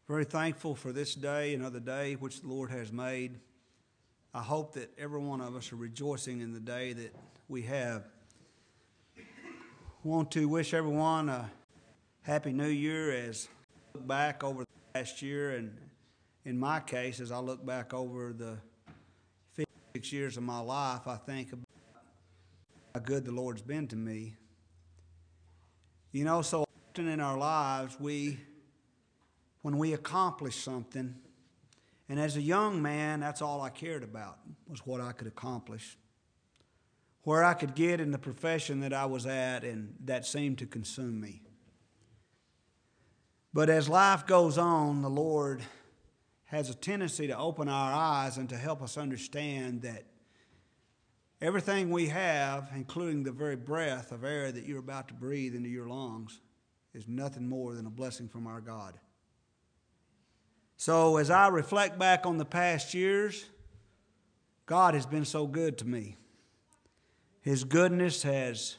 Very thankful for this day, another day which the Lord has made. I hope that every one of us are rejoicing in the day that we have. I want to wish everyone a happy new year as I look back over the past year, and in my case, as I look back over the 56 years of my life, I think about how good the Lord's been to me. You know, so often in our lives, when we accomplish something, and as a young man, that's all I cared about, was what I could accomplish, where I could get in the profession that I was at, and that seemed to consume me. But as life goes on, the Lord has a tendency to open our eyes and to help us understand that everything we have, including the very breath of air that you're about to breathe into your lungs, is nothing more than a blessing from our God. So as I reflect back on the past years, God has been so good to me. His goodness is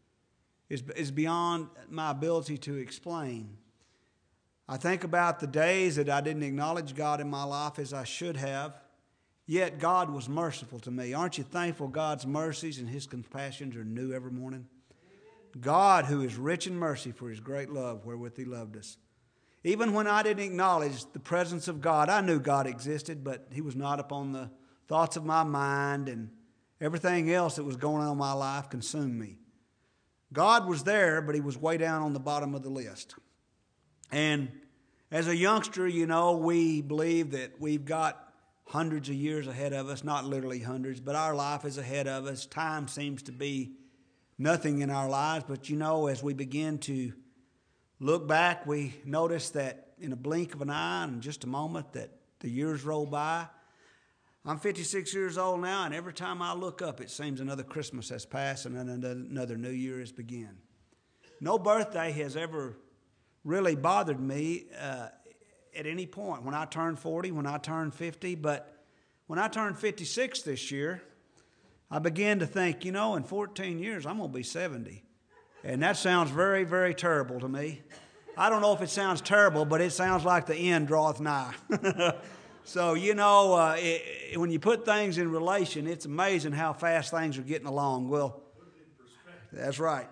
beyond my ability to explain. I think about the days that I didn't acknowledge God in my life as I should have, yet God was merciful to me. Aren't you thankful God's mercies and His compassions are new every morning? God, who is rich in mercy for His great love wherewith He loved us. Even when I didn't acknowledge the presence of God, I knew God existed, but He was not upon the thoughts of my mind, and everything else that was going on in my life consumed me. God was there, but He was way down on the bottom of the list. And as a youngster, you know, we believe that we've got hundreds of years ahead of us, not literally hundreds, but our life is ahead of us. Time seems to be nothing in our lives, but you know, as we begin to look back, we notice that in a blink of an eye, in just a moment, that the years roll by. I'm 56 years old now, and every time I look up, it seems another Christmas has passed and another new year has begun. No birthday has ever really bothered me at any point. When I turned 40, when I turned 50, but when I turned 56 this year, I began to think, you know, in 14 years, I'm going to be 70. And that sounds very, very terrible to me. I don't know if it sounds terrible, but it sounds like the end draweth nigh. So, you know, when you put things in relation, it's amazing how fast things are getting along. Well, that's right.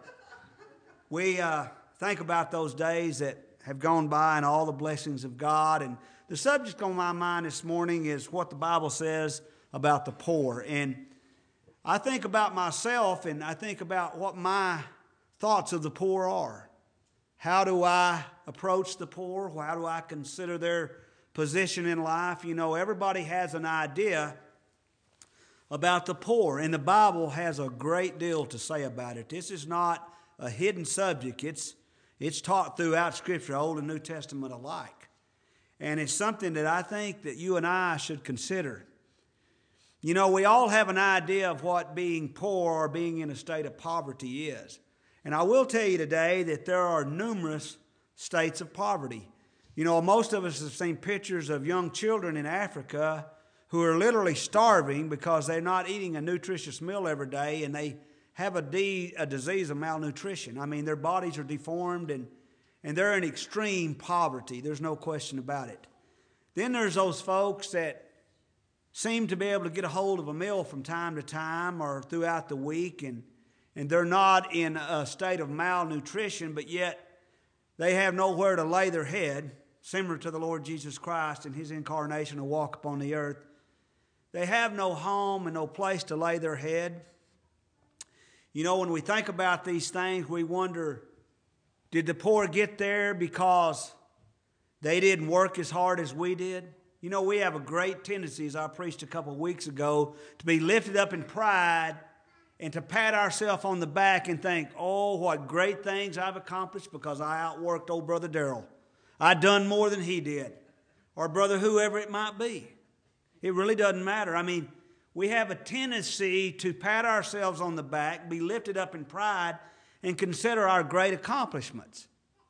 We think about those days that have gone by and all the blessings of God. And the subject on my mind this morning is what the Bible says about the poor. And I think about myself, and I think about what my thoughts of the poor are. How do I approach the poor? How do I consider their position in life? You know, everybody has an idea about the poor, and the Bible has a great deal to say about it. This is not a hidden subject. It's taught throughout Scripture, Old and New Testament alike. And it's something that I think that you and I should consider. You know, we all have an idea of what being poor or being in a state of poverty is. And I will tell you today that there are numerous states of poverty. You know, most of us have seen pictures of young children in Africa who are literally starving because they're not eating a nutritious meal every day, and they have a disease of malnutrition. I mean, their bodies are deformed, and they're in extreme poverty. There's no question about it. Then there's those folks that seem to be able to get a hold of a meal from time to time or throughout the week, and they're not in a state of malnutrition, but yet they have nowhere to lay their head, similar to the Lord Jesus Christ in His incarnation to walk upon the earth. They have no home and no place to lay their head. You know, when we think about these things, we wonder, did the poor get there because they didn't work as hard as we did? You know, we have a great tendency, as I preached a couple of weeks ago, to be lifted up in pride and to pat ourselves on the back and think, oh, what great things I've accomplished because I outworked old Brother Darrell. I done more than he did. Or brother whoever it might be. It really doesn't matter. I mean, we have a tendency to pat ourselves on the back, be lifted up in pride, and consider our great accomplishments.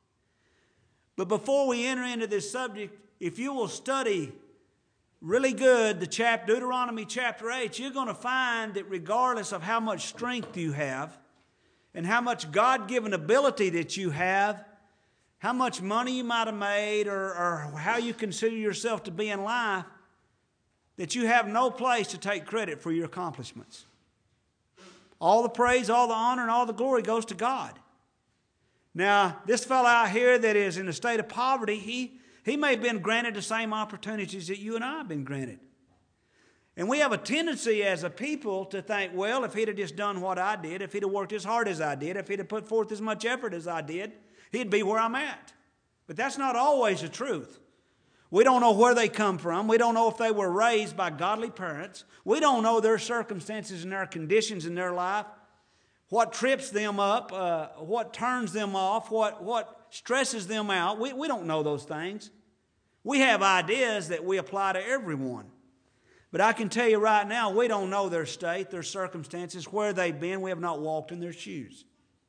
But before we enter into this subject, if you will study really good the Deuteronomy chapter 8, you're going to find that regardless of how much strength you have and how much God-given ability that you have, how much money you might have made, or how you consider yourself to be in life, that you have no place to take credit for your accomplishments. All the praise, all the honor, and all the glory goes to God. Now, this fellow out here that is in a state of poverty, he may have been granted the same opportunities that you and I have been granted. And we have a tendency as a people to think, well, if he'd have just done what I did, if he'd have worked as hard as I did, if he'd have put forth as much effort as I did, he'd be where I'm at. But that's not always the truth. We don't know where they come from. We don't know if they were raised by godly parents. We don't know their circumstances and their conditions in their life, what trips them up, what turns them off, what stresses them out. We don't know those things. We have ideas that we apply to everyone. But I can tell you right now, we don't know their state, their circumstances, where they've been. We have not walked in their shoes.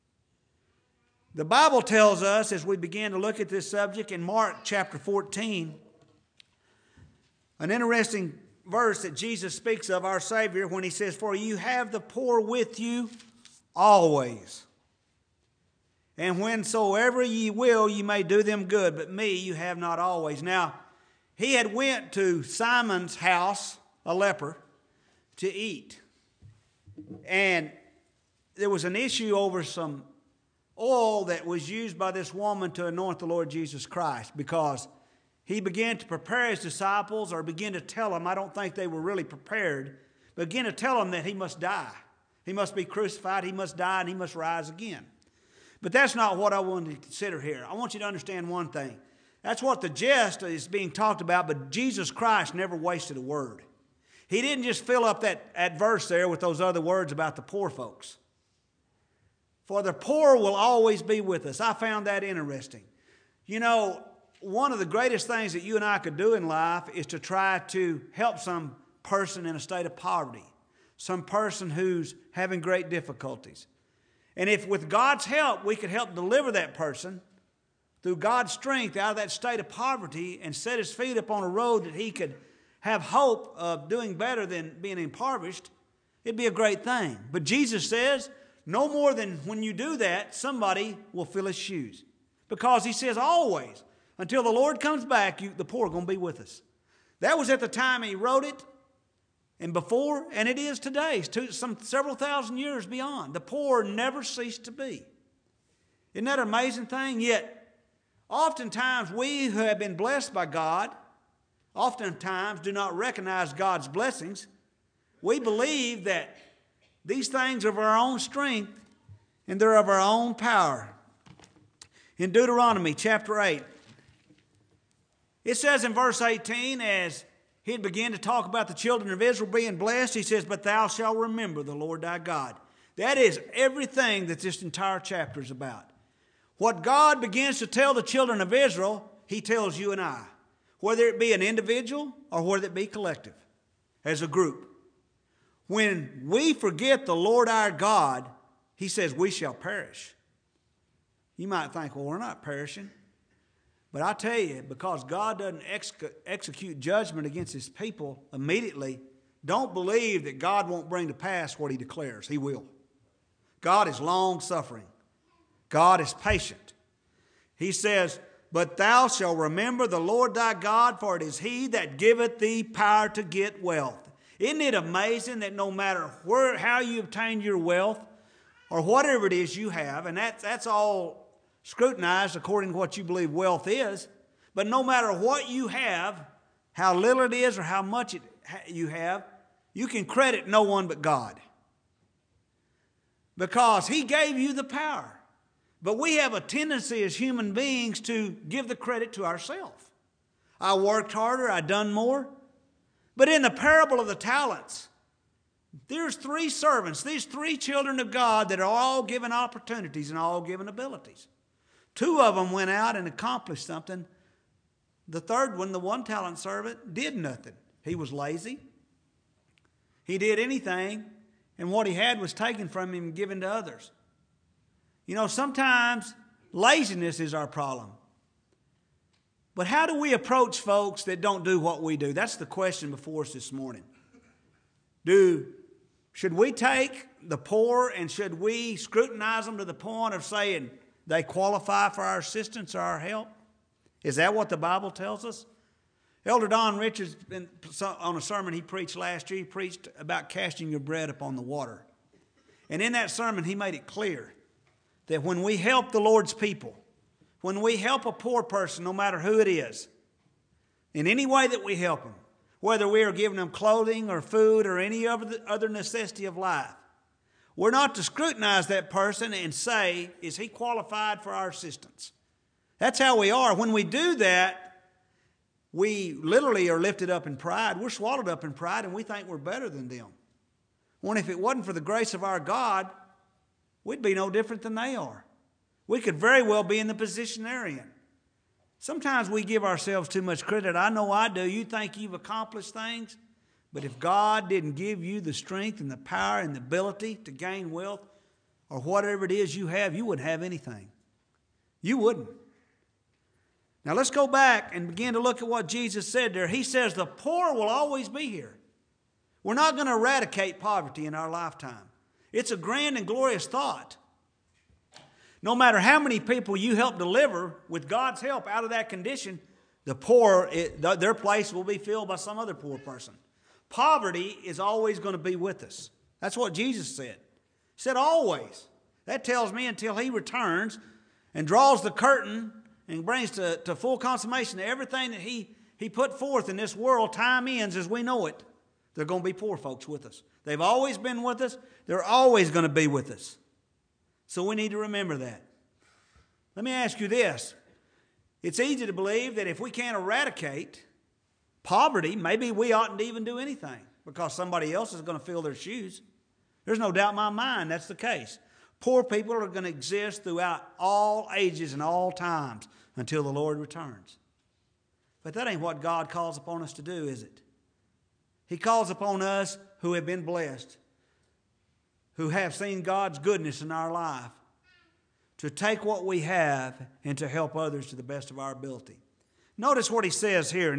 The Bible tells us, as we begin to look at this subject in Mark chapter 14, an interesting verse that Jesus speaks of, our Savior, when he says, "For you have the poor with you always. And whensoever ye will, ye may do them good, but me you have not always." Now, he had went to Simon's house, a leper, to eat. And there was an issue over some oil that was used by this woman to anoint the Lord Jesus Christ, because he began to prepare his disciples, or began to tell them, I don't think they were really prepared, but began to tell them that he must die. He must be crucified, he must die, and he must rise again. But that's not what I want to consider here. I want you to understand one thing. That's what the jest is being talked about, but Jesus Christ never wasted a word. He didn't just fill up that verse there with those other words about the poor folks. For the poor will always be with us. I found that interesting. You know, one of the greatest things that you and I could do in life is to try to help some person in a state of poverty, some person who's having great difficulties. And if with God's help we could help deliver that person through God's strength out of that state of poverty and set his feet upon a road that he could have hope of doing better than being impoverished, it'd be a great thing. But Jesus says, no more than when you do that, somebody will fill his shoes. Because he says always, until the Lord comes back, the poor are going to be with us. That was at the time he wrote it, and before, and it is today, several thousand years beyond. The poor never cease to be. Isn't that an amazing thing? Yet, oftentimes we who have been blessed by God, oftentimes do not recognize God's blessings. We believe that these things are of our own strength and they're of our own power. In Deuteronomy chapter 8, it says in verse 18, as he began to talk about the children of Israel being blessed, he says, "But thou shalt remember the Lord thy God." That is everything that this entire chapter is about. What God begins to tell the children of Israel, he tells you and I, whether it be an individual or whether it be collective, as a group. When we forget the Lord our God, he says we shall perish. You might think, well, we're not perishing. But I tell you, because God doesn't execute judgment against his people immediately, don't believe that God won't bring to pass what he declares. He will. God is long-suffering. God is patient. He says, "But thou shalt remember the Lord thy God, for it is he that giveth thee power to get wealth." Isn't it amazing that no matter how you obtain your wealth, or whatever it is you have, and that's all scrutinized according to what you believe wealth is, but no matter what you have, how little it is or how much you have, you can credit no one but God. Because he gave you the power. But we have a tendency as human beings to give the credit to ourselves. I worked harder, I done more. But in the parable of the talents, there's 3 servants, these 3 children of God that are all given opportunities and all given abilities. 2 of them went out and accomplished something. The third one, the 1-talent servant, did nothing. He was lazy. He did anything, and what he had was taken from him and given to others. You know, sometimes laziness is our problem. But how do we approach folks that don't do what we do? That's the question before us this morning. Should we take the poor and should we scrutinize them to the point of saying, they qualify for our assistance or our help? Is that what the Bible tells us? Elder Don Richards, on a sermon he preached last year, he preached about casting your bread upon the water. And in that sermon, he made it clear that when we help the Lord's people, when we help a poor person, no matter who it is, in any way that we help them, whether we are giving them clothing or food or any other necessity of life, we're not to scrutinize that person and say, is he qualified for our assistance? That's how we are. When we do that, we literally are lifted up in pride. We're swallowed up in pride and we think we're better than them. When if it wasn't for the grace of our God, we'd be no different than they are. We could very well be in the position they're in. Sometimes we give ourselves too much credit. I know I do. You think you've accomplished things, but if God didn't give you the strength and the power and the ability to gain wealth or whatever it is you have, you wouldn't have anything. You wouldn't. Now let's go back and begin to look at what Jesus said there. He says the poor will always be here. We're not going to eradicate poverty in our lifetime. It's a grand and glorious thought. No matter how many people you help deliver with God's help out of that condition, the poor, their place will be filled by some other poor person. Poverty is always going to be with us. That's what Jesus said. He said always. That tells me until He returns and draws the curtain and brings to full consummation everything that He put forth in this world, time ends as we know it. There are going to be poor folks with us. They've always been with us. They're always going to be with us. So we need to remember that. Let me ask you this. It's easy to believe that if we can't eradicate poverty, maybe we oughtn't to even do anything because somebody else is going to fill their shoes. There's no doubt in my mind that's the case. Poor people are going to exist throughout all ages and all times until the Lord returns. But that ain't what God calls upon us to do, is it? He calls upon us who have been blessed, who have seen God's goodness in our life, to take what we have and to help others to the best of our ability. Notice what he says here,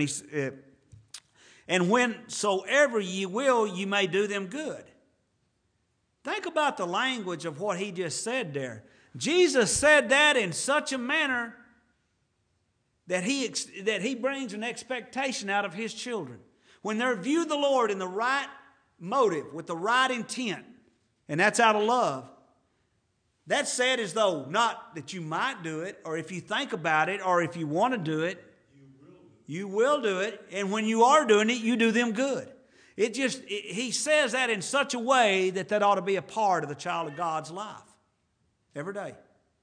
and whensoever ye will, you may do them good. Think about the language of what he just said there. Jesus said that in such a manner that he brings an expectation out of his children. When they view the Lord in the right motive, with the right intent, and that's out of love, that's said as though not that you might do it, or if you think about it, or if you want to do it, you will do it. And when you are doing it, you do them good. He says that in such a way that ought to be a part of the child of God's life every day.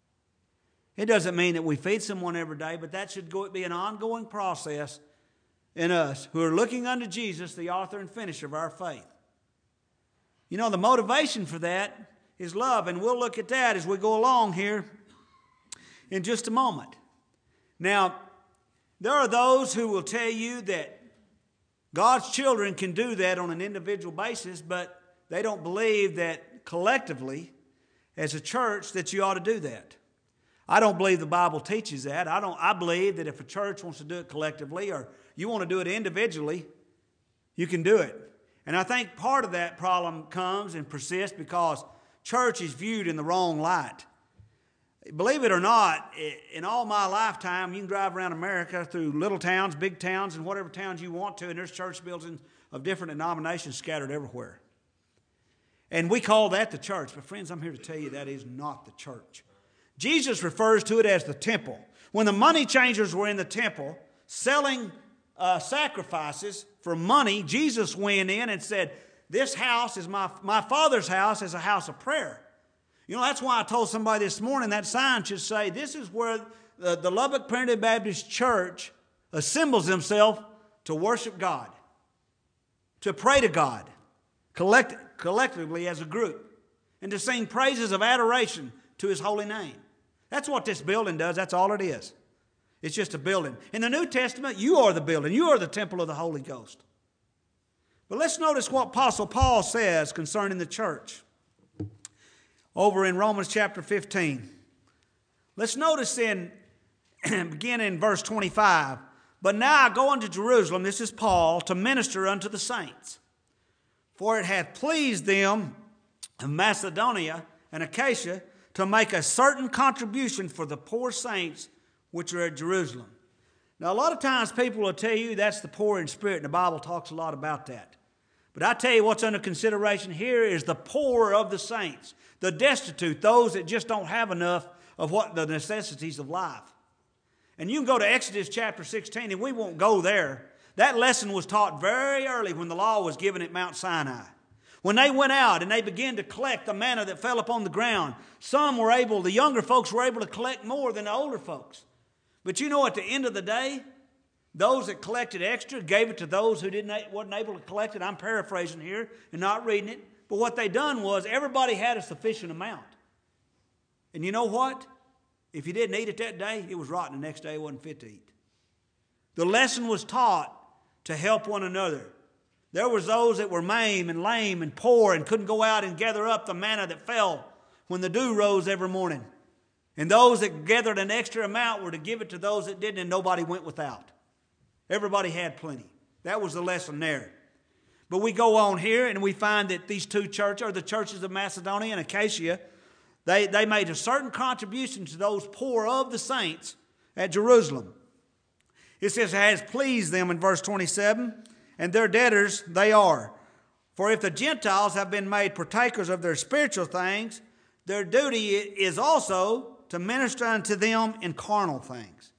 It doesn't mean that we feed someone every day, but that should be an ongoing process in us who are looking unto Jesus, the author and finisher of our faith. You know, the motivation for that is love, and we'll look at that as we go along here in just a moment. Now, there are those who will tell you that God's children can do that on an individual basis, but they don't believe that collectively, as a church, that you ought to do that. I don't believe the Bible teaches that. I believe that if a church wants to do it collectively or you want to do it individually, you can do it. And I think part of that problem comes and persists because church is viewed in the wrong light. Believe it or not, in all my lifetime, you can drive around America through little towns, big towns, and whatever towns you want to, and there's church buildings of different denominations scattered everywhere. And we call that the church. But friends, I'm here to tell you that is not the church. Jesus refers to it as the temple. When the money changers were in the temple selling sacrifices for money, Jesus went in and said, this house is my Father's house is a house of prayer. You know, that's why I told somebody this morning that sign should say, this is where the Lubbock Primitive Baptist Church assembles themselves to worship God, to pray to God, collectively as a group, and to sing praises of adoration to His holy name. That's what this building does. That's all it is. It's just a building. In the New Testament, you are the building. You are the temple of the Holy Ghost. But let's notice what Apostle Paul says concerning the church over in Romans chapter 15. Let's notice begin in verse 25. But now I go unto Jerusalem, this is Paul, to minister unto the saints. For it hath pleased them of Macedonia and Achaia to make a certain contribution for the poor saints which are at Jerusalem. Now, a lot of times people will tell you that's the poor in spirit, and the Bible talks a lot about that. But I tell you what's under consideration here is the poor of the saints, the destitute, those that just don't have enough of what the necessities of life. And you can go to Exodus chapter 16, and we won't go there. That lesson was taught very early when the law was given at Mount Sinai. When they went out and they began to collect the manna that fell upon the ground, the younger folks were able to collect more than the older folks. But you know, at the end of the day, those that collected extra gave it to those who wasn't able to collect it. I'm paraphrasing here and not reading it. But what they done was everybody had a sufficient amount. And you know what? If you didn't eat it that day, it was rotten the next day. It wasn't fit to eat. The lesson was taught to help one another. There was those that were maimed and lame and poor and couldn't go out and gather up the manna that fell when the dew rose every morning. And those that gathered an extra amount were to give it to those that didn't, and nobody went without. Everybody had plenty. That was the lesson there. But we go on here and we find that these two churches, or the churches of Macedonia and Achaia, they made a certain contribution to those poor of the saints at Jerusalem. It says, it has pleased them in verse 27, and their debtors they are. For if the Gentiles have been made partakers of their spiritual things, their duty is also to minister unto them in carnal things.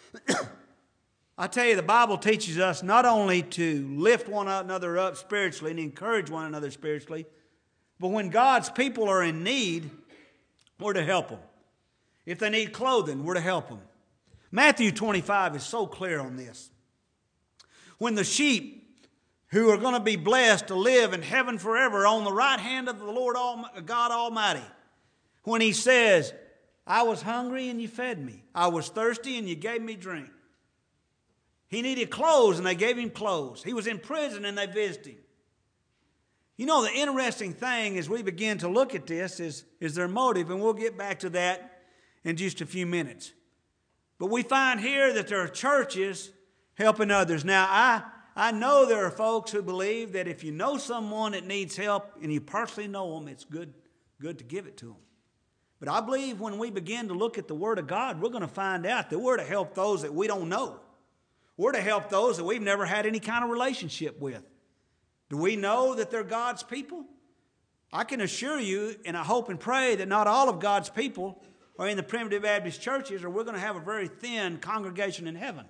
I tell you, the Bible teaches us not only to lift one another up spiritually and encourage one another spiritually, but when God's people are in need, we're to help them. If they need clothing, we're to help them. Matthew 25 is so clear on this. When the sheep who are going to be blessed to live in heaven forever are on the right hand of the Lord God Almighty, when He says, I was hungry and you fed me. I was thirsty and you gave me drink. He needed clothes and they gave him clothes. He was in prison and they visited him. You know, the interesting thing as we begin to look at this is their motive, and we'll get back to that in just a few minutes. But we find here that there are churches helping others. Now, I know there are folks who believe that if you know someone that needs help and you personally know them, it's good to give it to them. But I believe when we begin to look at the Word of God, we're going to find out that we're to help those that we don't know. We're to help those that we've never had any kind of relationship with. Do we know that they're God's people? I can assure you, and I hope and pray that not all of God's people are in the Primitive Baptist churches, or we're going to have a very thin congregation in heaven.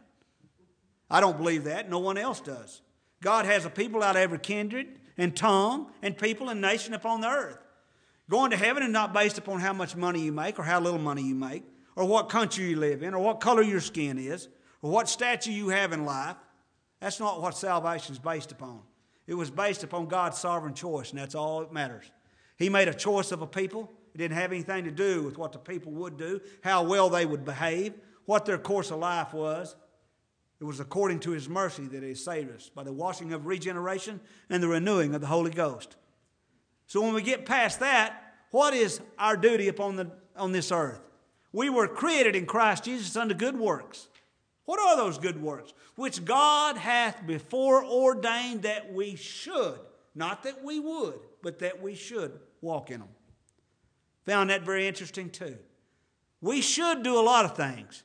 I don't believe that. No one else does. God has a people out of every kindred and tongue and people and nation upon the earth. Going to heaven is not based upon how much money you make or how little money you make or what country you live in or what color your skin is or what stature you have in life. That's not what salvation is based upon. It was based upon God's sovereign choice, and that's all that matters. He made a choice of a people. It didn't have anything to do with what the people would do, how well they would behave, what their course of life was. It was according to His mercy that He saved us by the washing of regeneration and the renewing of the Holy Ghost. So when we get past that, what is our duty on this earth? We were created in Christ Jesus unto good works. What are those good works? Which God hath before ordained that we should, not that we would, but that we should walk in them. Found that very interesting too. We should do a lot of things.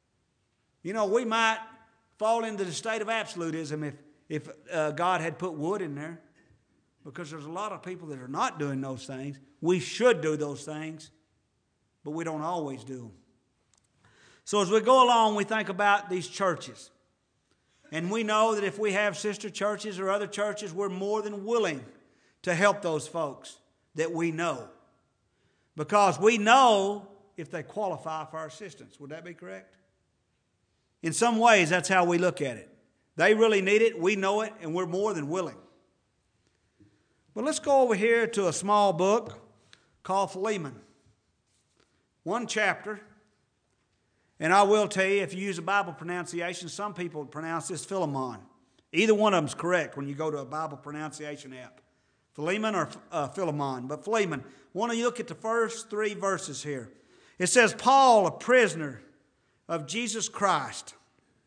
You know, we might fall into the state of absolutism if God had put wood in there, because there's a lot of people that are not doing those things. We should do those things, but we don't always do them. So as we go along, we think about these churches. And we know that if we have sister churches or other churches, we're more than willing to help those folks that we know. Because we know if they qualify for our assistance. Would that be correct? In some ways, that's how we look at it. They really need it, we know it, and we're more than willing. But let's go over here to a small book called Philemon. One chapter. And I will tell you, if you use a Bible pronunciation, some people pronounce this Philemon. Either one of them is correct when you go to a Bible pronunciation app. Philemon or Philemon. But Philemon, I want to look at the first 3 verses here. It says, Paul, a prisoner of Jesus Christ,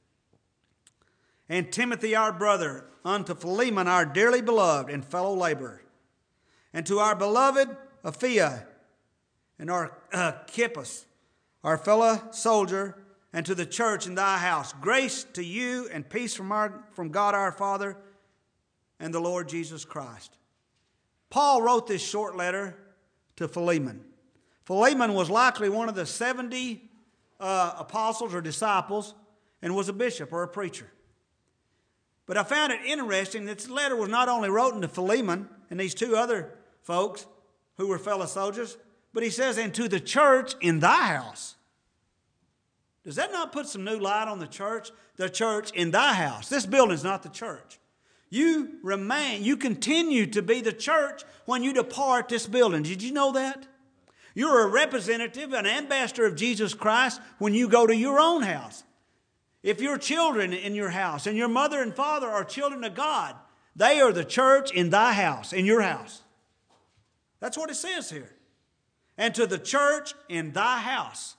and Timothy our brother, unto Philemon our dearly beloved and fellow laborer, and to our beloved Apphia, and Archippus, our fellow soldier, and to the church in thy house. Grace to you and peace from God our Father and the Lord Jesus Christ. Paul wrote this short letter to Philemon. Philemon was likely one of the 70 apostles or disciples and was a bishop or a preacher. But I found it interesting that this letter was not only written to Philemon and these two other folks who were fellow soldiers, but he says, and to the church in thy house. Does that not put some new light on the church? The church in thy house. This building is not the church. You continue to be the church when you depart this building. Did you know that? You're a representative, an ambassador of Jesus Christ when you go to your own house. If your children in your house and your mother and father are children of God, they are the church in thy house, in your house. That's what it says here. And to the church in thy house.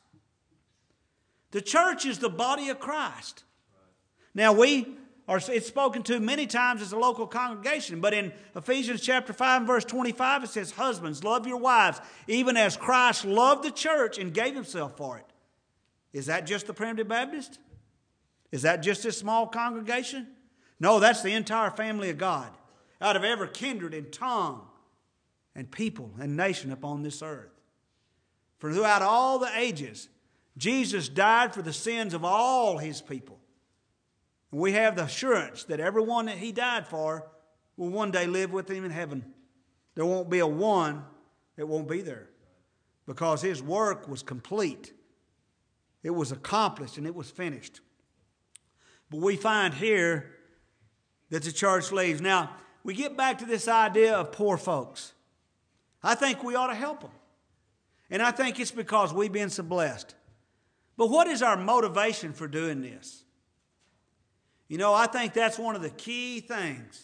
The church is the body of Christ. Now it's spoken to many times as a local congregation, but in Ephesians chapter 5 and verse 25 it says, husbands, love your wives, even as Christ loved the church and gave himself for it. Is that just the Primitive Baptist? Is that just this small congregation? No, that's the entire family of God, out of every kindred and tongue and people and nation upon this earth. For throughout all the ages, Jesus died for the sins of all his people. And we have the assurance that everyone that he died for will one day live with him in heaven. There won't be a one that won't be there, because his work was complete. It was accomplished and it was finished. But we find here that the church leaves. Now, we get back to this idea of poor folks. I think we ought to help them. And I think it's because we've been so blessed. But what is our motivation for doing this? You know, I think that's one of the key things.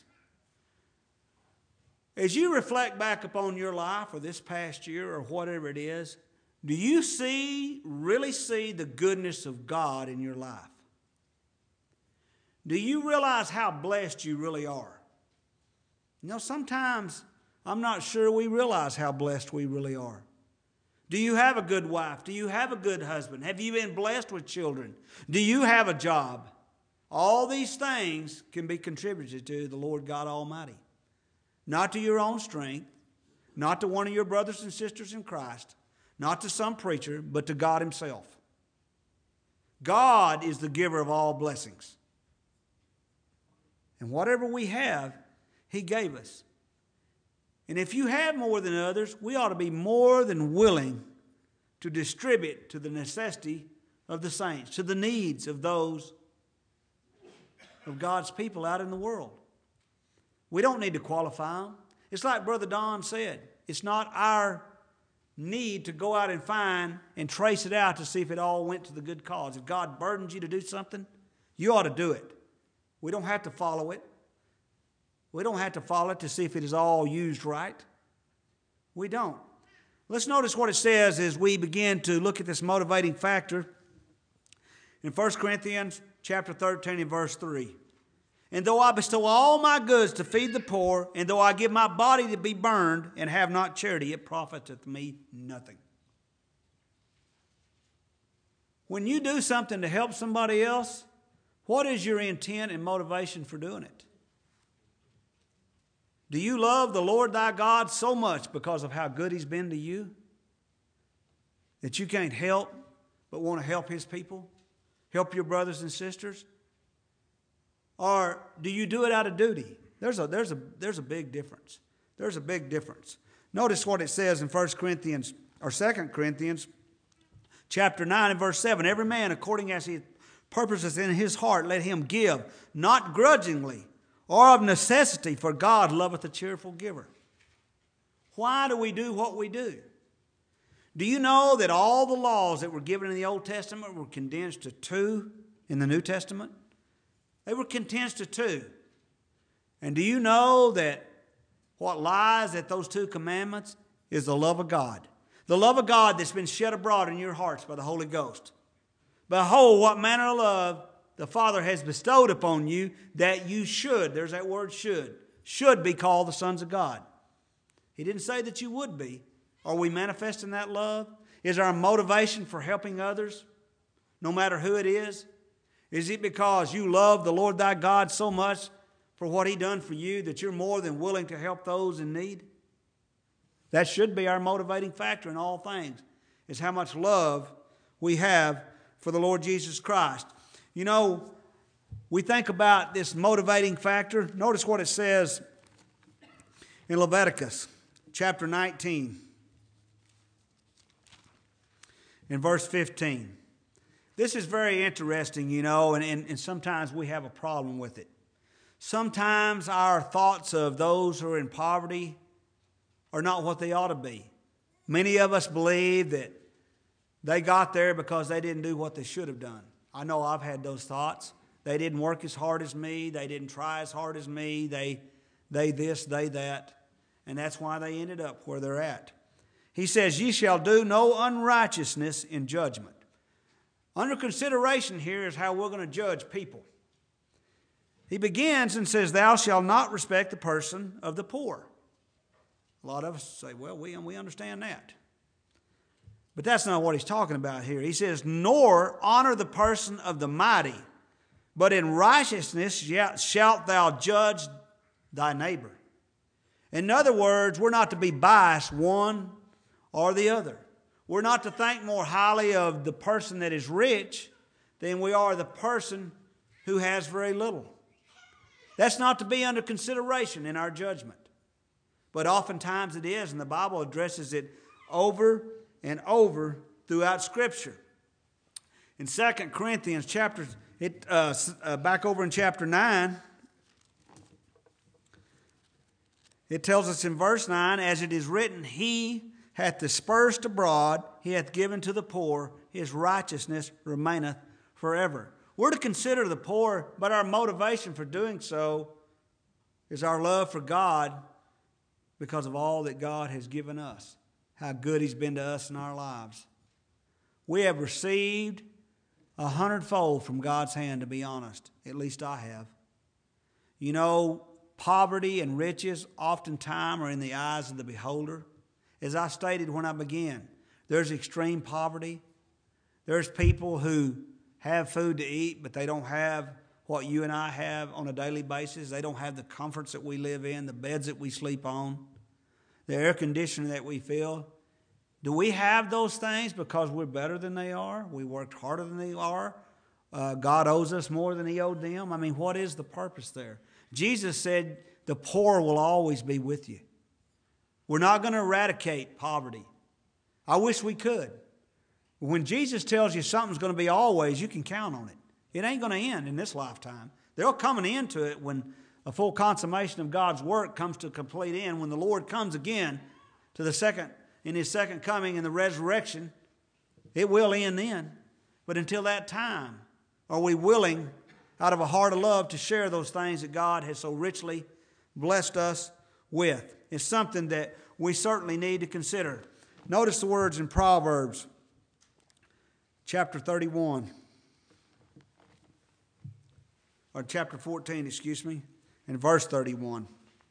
As you reflect back upon your life or this past year or whatever it is, do you really see the goodness of God in your life? Do you realize how blessed you really are? You know, sometimes I'm not sure we realize how blessed we really are. Do you have a good wife? Do you have a good husband? Have you been blessed with children? Do you have a job? All these things can be contributed to the Lord God Almighty. Not to your own strength, not to one of your brothers and sisters in Christ, not to some preacher, but to God himself. God is the giver of all blessings. And whatever we have, he gave us. And if you have more than others, we ought to be more than willing to distribute to the necessity of the saints, to the needs of those of God's people out in the world. We don't need to qualify them. It's like Brother Don said. It's not our need to go out and find and trace it out to see if it all went to the good cause. If God burdens you to do something, you ought to do it. We don't have to follow it. We don't have to follow it to see if it is all used right. We don't. Let's notice what it says as we begin to look at this motivating factor in 1 Corinthians chapter 13 and verse 3. And though I bestow all my goods to feed the poor, and though I give my body to be burned and have not charity, it profiteth me nothing. When you do something to help somebody else, what is your intent and motivation for doing it? Do you love the Lord thy God so much because of how good he's been to you that you can't help but want to help his people? Help your brothers and sisters? Or do you do it out of duty? There's a big difference. There's a big difference. Notice what it says in 1 Corinthians or 2 Corinthians chapter 9 and verse 7. Every man according as he purposes in his heart, let him give, not grudgingly or of necessity, for God loveth a cheerful giver. Why do we do what we do? Do you know that all the laws that were given in the Old Testament were condensed to 2 in the New Testament? They were condensed to 2. And do you know that what lies at those 2 commandments is the love of God? The love of God that's been shed abroad in your hearts by the Holy Ghost. Behold, what manner of love the Father has bestowed upon you, that you should, there's that word should be called the sons of God. He didn't say that you would be. Are we manifesting that love? Is our motivation for helping others, no matter who it is? Is it because you love the Lord thy God so much for what He done for you that you're more than willing to help those in need? That should be our motivating factor in all things, is how much love we have for the Lord Jesus Christ. You know, we think about this motivating factor. Notice what it says in Leviticus chapter 19 in verse 15. This is very interesting, you know, and sometimes we have a problem with it. Sometimes our thoughts of those who are in poverty are not what they ought to be. Many of us believe that they got there because they didn't do what they should have done. I know I've had those thoughts. They didn't work as hard as me. They didn't try as hard as me. They this, they that. And that's why they ended up where they're at. He says, ye shall do no unrighteousness in judgment. Under consideration here is how we're going to judge people. He begins and says, thou shalt not respect the person of the poor. A lot of us say, well, we understand that. But that's not what he's talking about here. He says, nor honor the person of the mighty, but in righteousness shalt thou judge thy neighbor. In other words, we're not to be biased one or the other. We're not to think more highly of the person that is rich than we are the person who has very little. That's not to be under consideration in our judgment. But oftentimes it is, and the Bible addresses it over and over throughout Scripture. In 2 Corinthians back over in chapter 9, it tells us in verse 9, as it is written, He hath dispersed abroad, He hath given to the poor, His righteousness remaineth forever. We're to consider the poor, but our motivation for doing so is our love for God because of all that God has given us, how good He's been to us in our lives. We have received 100-fold from God's hand, to be honest. At least I have. You know, poverty and riches oftentimes are in the eyes of the beholder. As I stated when I began, there's extreme poverty. There's people who have food to eat, but they don't have what you and I have on a daily basis. They don't have the comforts that we live in, the beds that we sleep on, the air conditioning that we feel. Do we have those things because we're better than they are? We worked harder than they are? God owes us more than He owed them? I mean, what is the purpose there? Jesus said the poor will always be with you. We're not going to eradicate poverty. I wish we could. When Jesus tells you something's going to be always, you can count on it. It ain't going to end in this lifetime. There'll come an end to it when a full consummation of God's work comes to a complete end. When the Lord comes again to in His second coming and the resurrection, it will end then. But until that time, are we willing, out of a heart of love, to share those things that God has so richly blessed us with? It's something that we certainly need to consider. Notice the words in Proverbs chapter 31, or chapter 14, and verse 31.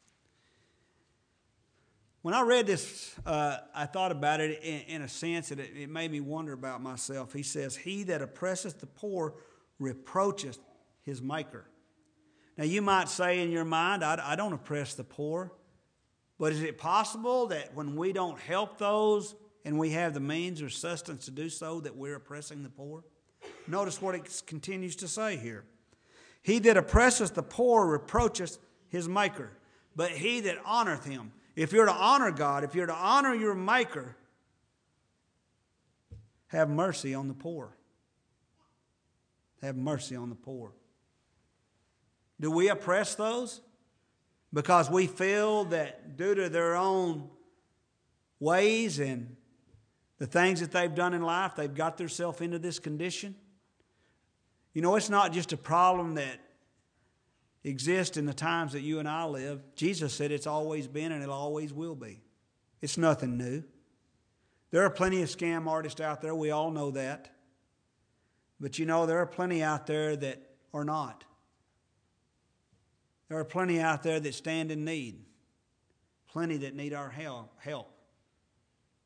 When I read this, I thought about it in a sense that it made me wonder about myself. He says, He that oppresseth the poor reproacheth his maker. Now you might say in your mind, I don't oppress the poor. But is it possible that when we don't help those and we have the means or sustenance to do so, that we're oppressing the poor? Notice what it continues to say here. He that oppresseth the poor reproacheth his maker, but he that honoreth him. If you're to honor God, if you're to honor your maker, have mercy on the poor. Have mercy on the poor. Do we oppress those? Because we feel that due to their own ways and the things that they've done in life, they've got themselves into this condition. You know, it's not just a problem that exists in the times that you and I live. Jesus said it's always been and it always will be. It's nothing new. There are plenty of scam artists out there. We all know that. But you know, there are plenty out there that are not. There are plenty out there that stand in need. Plenty that need our help.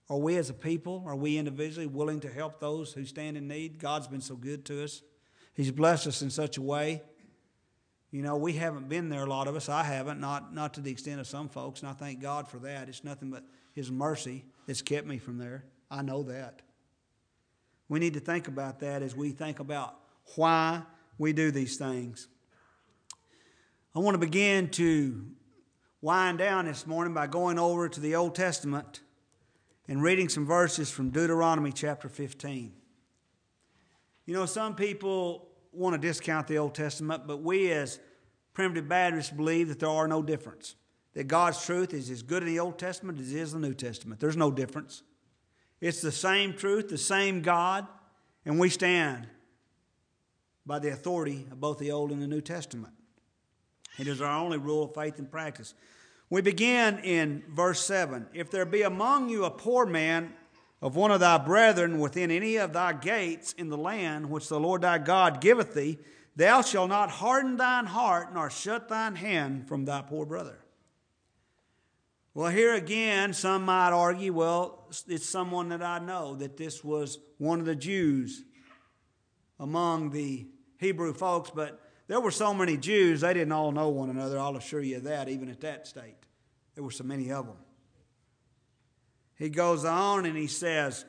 Are we as a people, are we individually willing to help those who stand in need? God's been so good to us. He's blessed us in such a way. You know, we haven't been there, a lot of us. I haven't, not to the extent of some folks, and I thank God for that. It's nothing but His mercy that's kept me from there. I know that. We need to think about that as we think about why we do these things. I want to begin to wind down this morning by going over to the Old Testament and reading some verses from Deuteronomy chapter 15. You know, some people want to discount the Old Testament, but we as Primitive Baptists believe that there are no difference. That God's truth is as good in the Old Testament as it is in the New Testament. There's no difference. It's the same truth, the same God, and we stand by the authority of both the Old and the New Testament. It is our only rule of faith and practice. We begin in verse 7. If there be among you a poor man of one of thy brethren within any of thy gates in the land which the Lord thy God giveth thee, thou shalt not harden thine heart nor shut thine hand from thy poor brother. Well, here again, some might argue, well, it's someone that I know, that this was one of the Jews among the Hebrew folks, but there were so many Jews, they didn't all know one another, I'll assure you of that, even at that state. There were so many of them. He goes on and he says,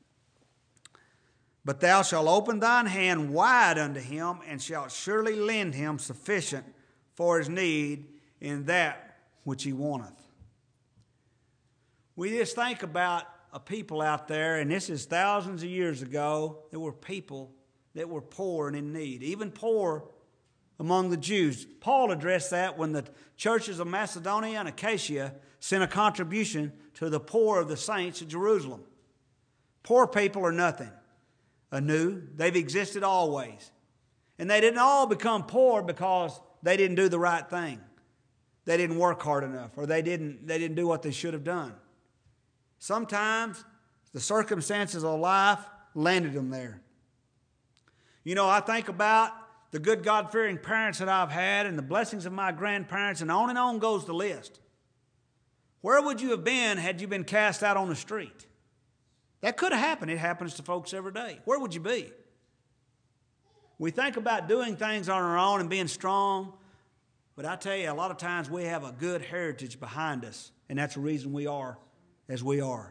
but thou shalt open thine hand wide unto him, and shalt surely lend him sufficient for his need in that which he wanteth. We just think about a people out there, and this is thousands of years ago, there were people that were poor and in need, even poor among the Jews. Paul addressed that when the churches of Macedonia and Achaia sent a contribution to the poor of the saints of Jerusalem. Poor people are nothing anew. They've existed always. And they didn't all become poor because they didn't do the right thing. They didn't work hard enough, or they didn't do what they should have done. Sometimes the circumstances of life landed them there. You know, I think about the good God-fearing parents that I've had and the blessings of my grandparents, and on goes the list. Where would you have been had you been cast out on the street? That could have happened. It happens to folks every day. Where would you be? We think about doing things on our own and being strong, but I tell you, a lot of times we have a good heritage behind us, and that's the reason we are as we are.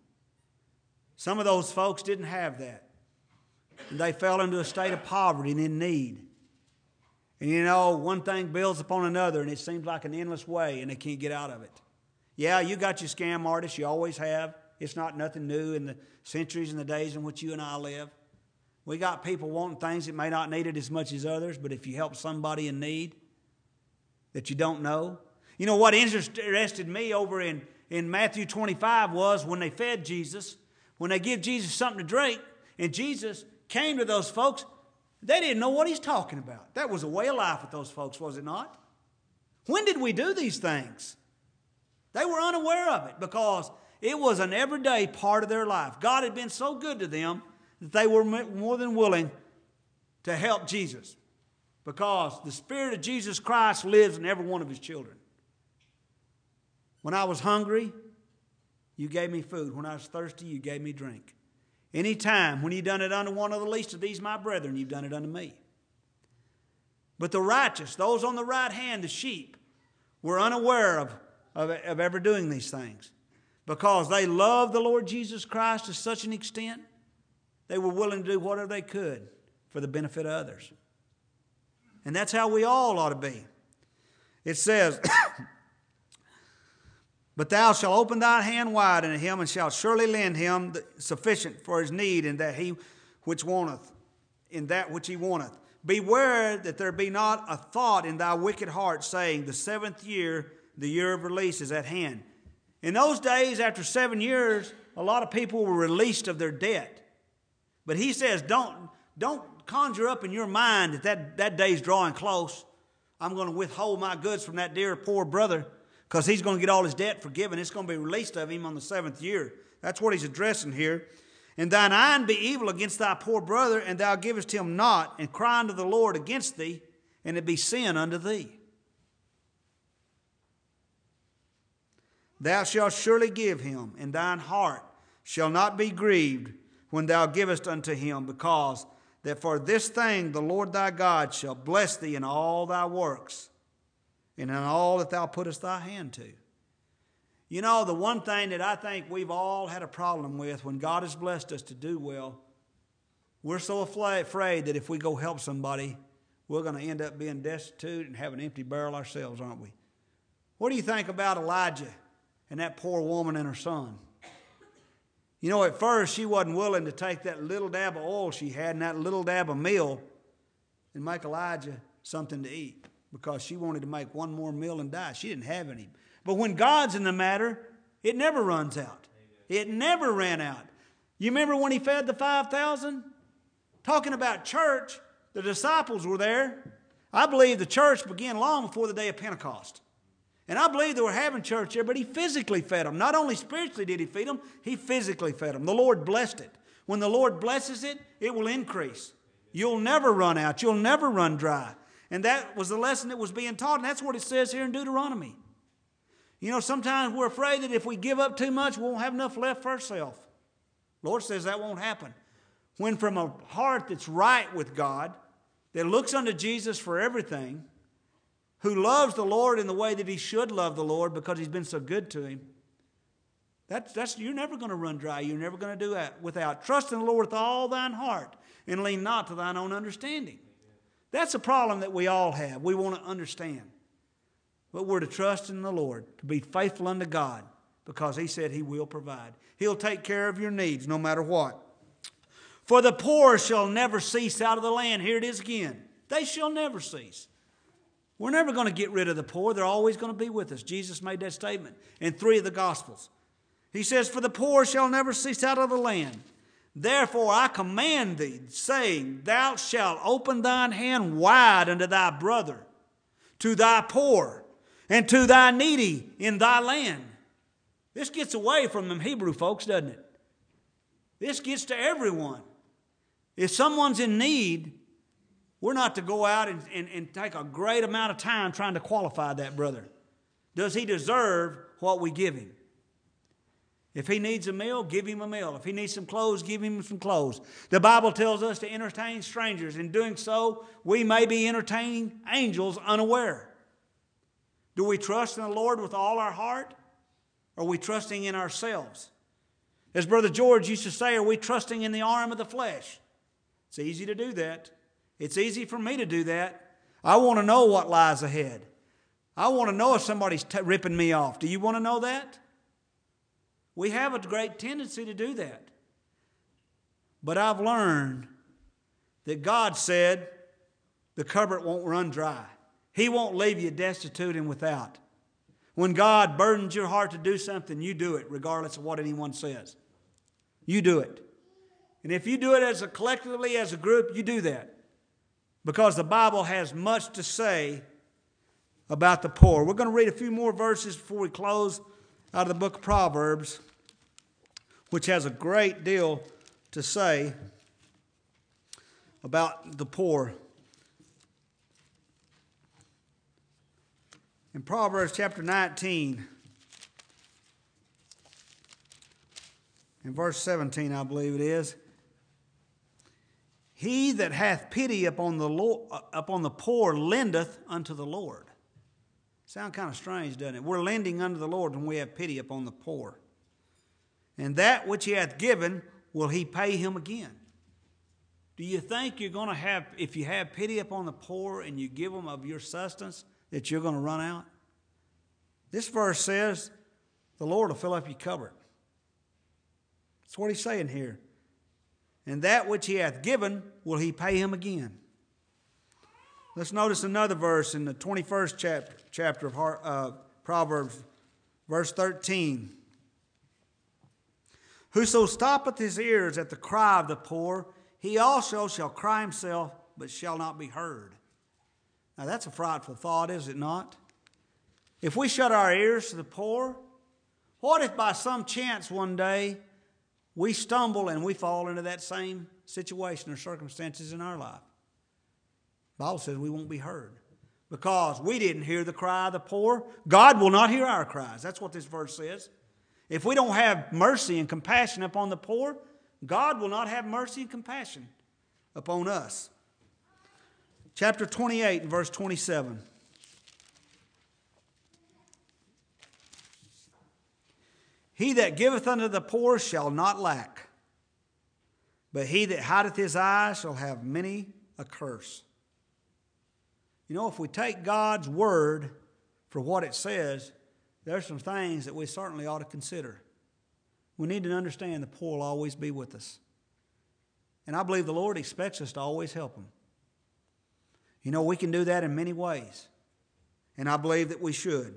Some of those folks didn't have that. And they fell into a state of poverty and in need. And you know, one thing builds upon another, and it seems like an endless way, and they can't get out of it. Yeah, you got your scam artists, you always have. It's not nothing new in the centuries and the days in which you and I live. We got people wanting things that may not need it as much as others, but if you help somebody in need that you don't know. You know what interested me over in Matthew 25 was when they fed Jesus, when they give Jesus something to drink, and Jesus came to those folks, they didn't know what he's talking about. That was a way of life with those folks, was it not? When did we do these things? They were unaware of it because it was an everyday part of their life. God had been so good to them that they were more than willing to help Jesus because the Spirit of Jesus Christ lives in every one of his children. When I was hungry, you gave me food. When I was thirsty, you gave me drink. Any time when you done it unto one of the least of these my brethren, you've done it unto me. But the righteous, those on the right hand, the sheep, were unaware of ever doing these things because they loved the Lord Jesus Christ to such an extent they were willing to do whatever they could for the benefit of others. And that's how we all ought to be. It says, but thou shalt open thy hand wide unto him, and shalt surely lend him sufficient for his need in that which he wanteth. Beware that there be not a thought in thy wicked heart, saying, the 7th year, the year of release, is at hand. In those days, after 7 years, a lot of people were released of their debt. But he says, don't conjure up in your mind that day's drawing close. I'm going to withhold my goods from that dear poor brother, because he's going to get all his debt forgiven. It's going to be released of him on the 7th year. That's what he's addressing here. And thine eye be evil against thy poor brother, and thou givest him not, and cry unto the Lord against thee, and it be sin unto thee. Thou shalt surely give him, and thine heart shall not be grieved when thou givest unto him, because that for this thing the Lord thy God shall bless thee in all thy works, and in all that thou puttest thy hand to. You know, the one thing that I think we've all had a problem with when God has blessed us to do well, we're so afraid that if we go help somebody, we're going to end up being destitute and have an empty barrel ourselves, aren't we? What do you think about Elijah and that poor woman and her son? You know, at first she wasn't willing to take that little dab of oil she had and that little dab of meal and make Elijah something to eat, because she wanted to make one more meal and die. She didn't have any. But when God's in the matter, it never runs out. It never ran out. You remember when he fed the 5,000? Talking about church, the disciples were there. I believe the church began long before the day of Pentecost. And I believe they were having church there, but he physically fed them. Not only spiritually did he feed them, he physically fed them. The Lord blessed it. When the Lord blesses it, it will increase. You'll never run out. You'll never run dry. And that was the lesson that was being taught, and that's what it says here in Deuteronomy. You know, sometimes we're afraid that if we give up too much, we won't have enough left for ourselves. The Lord says that won't happen. When from a heart that's right with God, that looks unto Jesus for everything, who loves the Lord in the way that he should love the Lord because he's been so good to him, you're never going to run dry. You're never going to do that without trusting the Lord with all thine heart and lean not to thine own understanding. That's a problem that we all have. We want to understand. But we're to trust in the Lord, to be faithful unto God, because he said he will provide. He'll take care of your needs no matter what. For the poor shall never cease out of the land. Here it is again. They shall never cease. We're never going to get rid of the poor. They're always going to be with us. Jesus made that statement in 3 of the Gospels. He says, for the poor shall never cease out of the land. Therefore I command thee, saying, thou shalt open thine hand wide unto thy brother, to thy poor, and to thy needy in thy land. This gets away from them Hebrew folks, doesn't it? This gets to everyone. If someone's in need, we're not to go out and take a great amount of time trying to qualify that brother. Does he deserve what we give him? If he needs a meal, give him a meal. If he needs some clothes, give him some clothes. The Bible tells us to entertain strangers. In doing so, we may be entertaining angels unaware. Do we trust in the Lord with all our heart? Or are we trusting in ourselves? As Brother George used to say, are we trusting in the arm of the flesh? It's easy to do that. It's easy for me to do that. I want to know what lies ahead. I want to know if somebody's ripping me off. Do you want to know that? We have a great tendency to do that. But I've learned that God said the cupboard won't run dry. He won't leave you destitute and without. When God burdens your heart to do something, you do it regardless of what anyone says. You do it. And if you do it collectively, as a group, you do that. Because the Bible has much to say about the poor. We're going to read a few more verses before we close out of the book of Proverbs, which has a great deal to say about the poor. In Proverbs chapter 19, in verse 17, I believe it is, he that hath pity upon the poor lendeth unto the Lord. Sound kind of strange, doesn't it? We're lending unto the Lord when we have pity upon the poor. And that which he hath given will he pay him again. Do you think you're going to have, if you have pity upon the poor and you give them of your sustenance, that you're going to run out? This verse says the Lord will fill up your cupboard. That's what he's saying here. And that which he hath given will he pay him again. Let's notice another verse in the 21st chapter of Proverbs, verse 13. Whoso stoppeth his ears at the cry of the poor, he also shall cry himself, but shall not be heard. Now that's a frightful thought, is it not? If we shut our ears to the poor, what if by some chance one day we stumble and we fall into that same situation or circumstances in our life? The Bible says we won't be heard because we didn't hear the cry of the poor. God will not hear our cries. That's what this verse says. If we don't have mercy and compassion upon the poor, God will not have mercy and compassion upon us. Chapter 28 and verse 27. He that giveth unto the poor shall not lack, but he that hideth his eyes shall have many a curse. You know, if we take God's word for what it says, there's some things that we certainly ought to consider. We need to understand the poor will always be with us. And I believe the Lord expects us to always help them. You know, we can do that in many ways. And I believe that we should.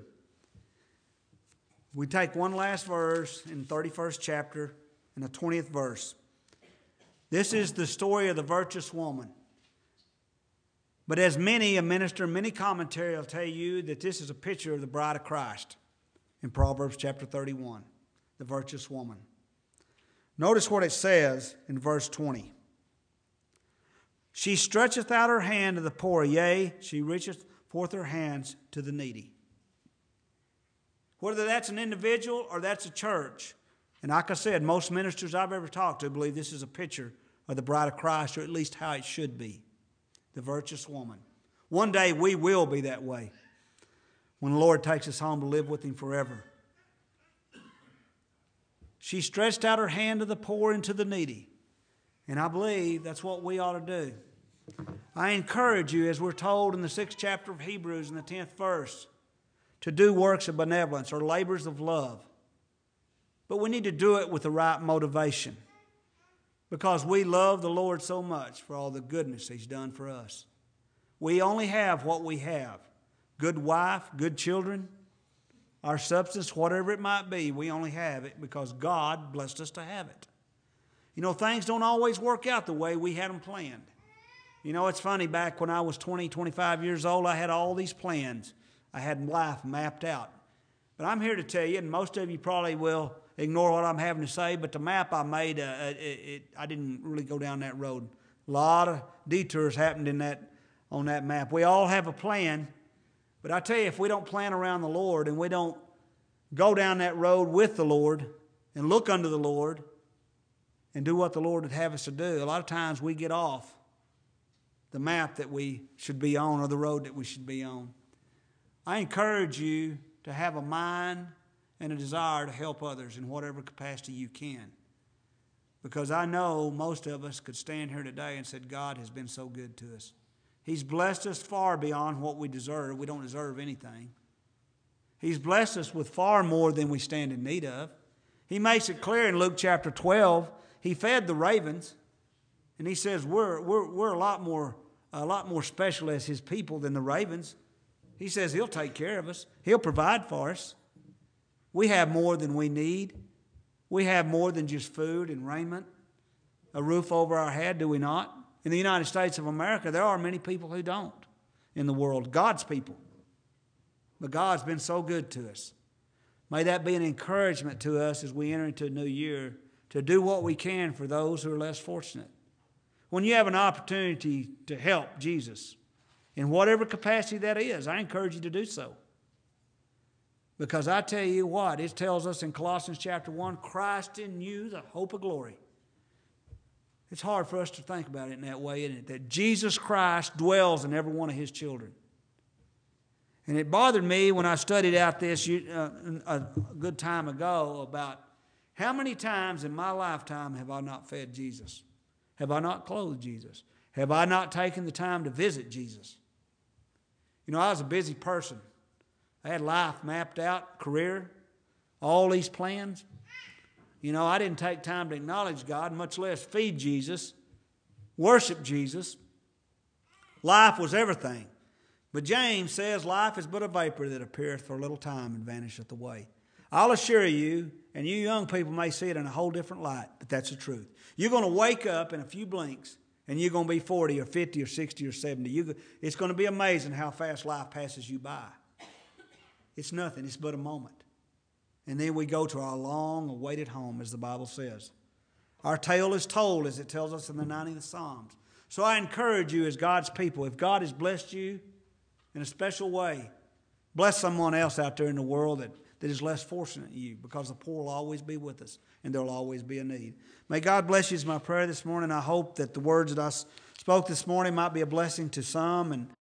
We take one last verse in the 31st chapter and the 20th verse. This is the story of the virtuous woman. But as many a minister, many commentary will tell you that this is a picture of the bride of Christ in Proverbs chapter 31, the virtuous woman. Notice what it says in verse 20. She stretcheth out her hand to the poor, yea, she reacheth forth her hands to the needy. Whether that's an individual or that's a church. And like I said, most ministers I've ever talked to believe this is a picture of the bride of Christ, or at least how it should be. The virtuous woman. One day we will be that way when the Lord takes us home to live with Him forever. She stretched out her hand to the poor and to the needy. And I believe that's what we ought to do. I encourage you, as we're told in the 6th chapter of Hebrews in the 10th verse, to do works of benevolence or labors of love. But we need to do it with the right motivation, because we love the Lord so much for all the goodness He's done for us. We only have what we have. Good wife, good children, our substance, whatever it might be, we only have it because God blessed us to have it. You know, things don't always work out the way we had them planned. You know, it's funny, back when I was 20, 25 years old, I had all these plans. I had life mapped out. But I'm here to tell you, and most of you probably will ignore what I'm having to say, but the map I made, I didn't really go down that road. A lot of detours happened on that map. We all have a plan, but I tell you, if we don't plan around the Lord and we don't go down that road with the Lord and look unto the Lord and do what the Lord would have us to do, a lot of times we get off the map that we should be on or the road that we should be on. I encourage you to have a mind and a desire to help others in whatever capacity you can. Because I know most of us could stand here today and say, God has been so good to us. He's blessed us far beyond what we deserve. We don't deserve anything. He's blessed us with far more than we stand in need of. He makes it clear in Luke chapter 12, He fed the ravens. And He says we're a lot more special as His people than the ravens. He says He'll take care of us. He'll provide for us. We have more than we need. We have more than just food and raiment, a roof over our head, do we not? In the United States of America, there are many people who don't in the world, God's people. But God's been so good to us. May that be an encouragement to us as we enter into a new year to do what we can for those who are less fortunate. When you have an opportunity to help Jesus, in whatever capacity that is, I encourage you to do so. Because I tell you what, it tells us in Colossians chapter 1, Christ in you, the hope of glory. It's hard for us to think about it in that way, isn't it? That Jesus Christ dwells in every one of His children. And it bothered me when I studied out this a good time ago about how many times in my lifetime have I not fed Jesus? Have I not clothed Jesus? Have I not taken the time to visit Jesus? You know, I was a busy person. I had life mapped out, career, all these plans. You know, I didn't take time to acknowledge God, much less feed Jesus, worship Jesus. Life was everything. But James says life is but a vapor that appeareth for a little time and vanisheth away. I'll assure you, and you young people may see it in a whole different light, but that's the truth. You're going to wake up in a few blinks, and you're going to be 40 or 50 or 60 or 70. It's going to be amazing how fast life passes you by. It's nothing. It's but a moment. And then we go to our long-awaited home, as the Bible says. Our tale is told, as it tells us in the 90th Psalms. So I encourage you as God's people, if God has blessed you in a special way, bless someone else out there in the world that is less fortunate than you, because the poor will always be with us and there will always be a need. May God bless you is my prayer this morning. I hope that the words that I spoke this morning might be a blessing to some, and